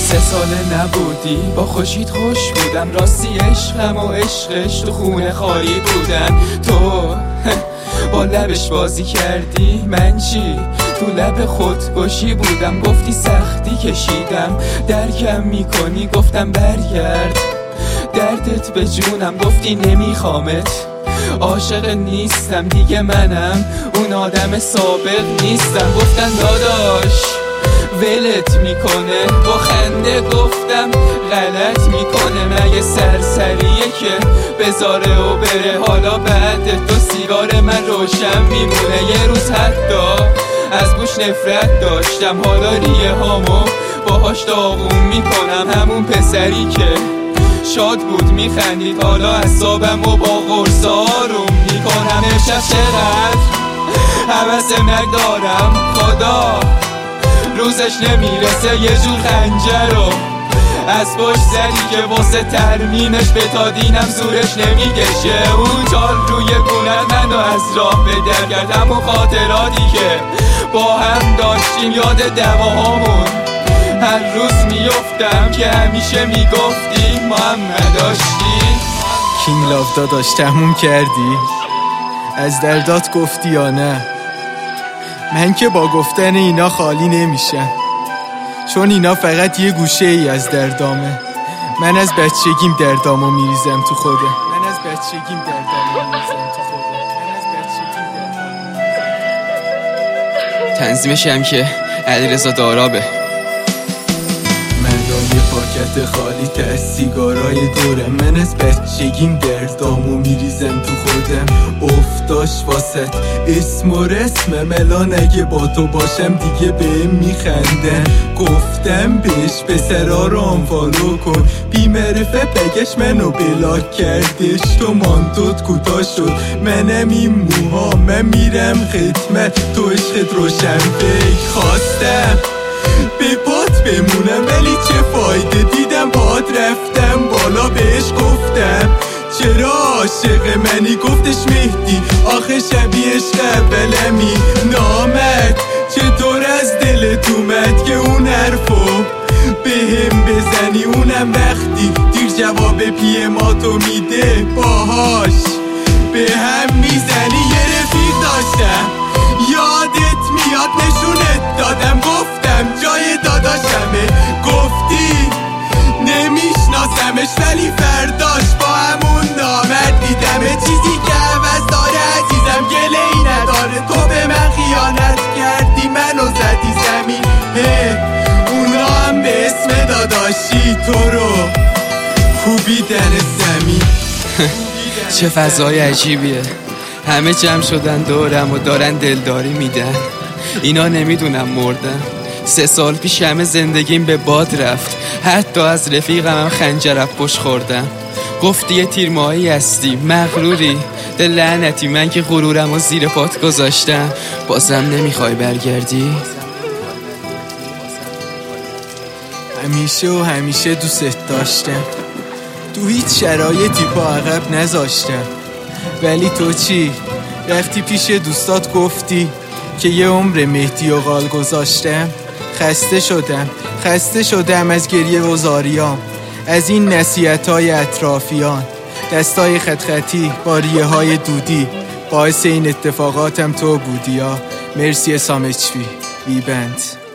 3 سال نبودی با خوشیت خوش بودم، راستی عشقم و عشقش تو خونه خالی بودن. تو با لبش بازی کردی، من چی؟ تو لب خودکشی بودم. گفتی سختی کشیدم، درکم میکنی، گفتم برگرد دردت به جونم. گفتی نمیخوامت، عاشق نیستم دیگه، منم اون آدم سابق نیستم. گفتن داداش ولت میکنه، با خنده گفتم غلط میکنه. مگه سرسریه که بذاره و بره؟ حالا بعد تو سیگار من روشن میمونه. یه روز حتی از بوش نفرت داشتم، حالا ریه هامو باهاش داغون میکنم. همون پسری که شاد بود میخندید، حالا اعصابمو با قرص آروم میکنم. امشب چقدر حوث مرگ دارم، خدا روزش نمیرسه یه جور خنجر رو از پشت زدی که واسه ترمیمش به دینم زورش نمیکشه. اون چال روی گونت منو از راه بدر کرد، همون خاطراتی که با هم داشتیم یاد دواهامون. هر روز میفتم که همیشه میگفتی ما هم نداشتی. کینگ لاو داداش تموم کردی؟ از دردات گفتی یا نه؟ من که با گفتن اینا خالی نمیشم، چون اینا فقط یه گوشه ای از دردامه. من از بچگیم دردامو میریزم تو خودم. تنظیمش هم که علیرضا دارابه. یه پاکت خالی تا سیگارای دورم. من از بچگیم دردامو میریزم تو خودم. افتاش واسط اسم و رسم ملان، اگه با تو باشم دیگه بهم میخندن. گفتم بهش پسرا رو آنفالو کن، بیمعرفه بگش منو بلاک کردش. تو مانتوت کوتاه شد، منم این موها، من میرم خدمت، تو عشقت روشن فکر خواستم به پات بمونم، ولی چه فایده؟ دیدم پات رفتم بالا، بهش گفتم چرا عاشق منی؟ گفتش مهدی آخه شبیه عشق اولمی. نامد چطور از دلت اومد که اون حرفو بهم بزنی؟ اونم وقتی دیر جواب پی ما تو میده، باهاش به هم میزنی. یه رفیق داشتم یادت میاد، نشونت دادم، گفتم جای داداشمه، گفتی نمیشناسمش، ولی فرداش با همون نامرد دیدمه. چیزی که عوض داره عزیزم گله ای نداره، تو به من خیانت کردی، منو زدی زمین. اونا هم به اسم داداشی تو رو کوبیدن زمین. چه فضای عجیبیه، همه جمع شدن دورم و دارن دلداری میدن. اینا نمیدونم مردم. 3 سال پیش همه زندگیم به باد رفت، حتی از رفیقم هم خنجر پشت خوردم. گفتی یه تیرماهی هستی، مغروری، دل لعنتی، من که غرورم و زیر پات گذاشتم. بازم نمیخوای برگردی؟ همیشه و همیشه دوست داشتم، تو هیچ شرایطی پا عقب نذاشتم. ولی تو چی؟ رفتی پیش دوستات گفتی که یه عمر مهدی و غال گذاشتم. خسته شدم از گریه و زاریام، از این نصیحت‌های اطرافیان، دستای خطی با ریه های دودی. باعث این اتفاقاتم تو بودی. مرسی سامچوی بی بند.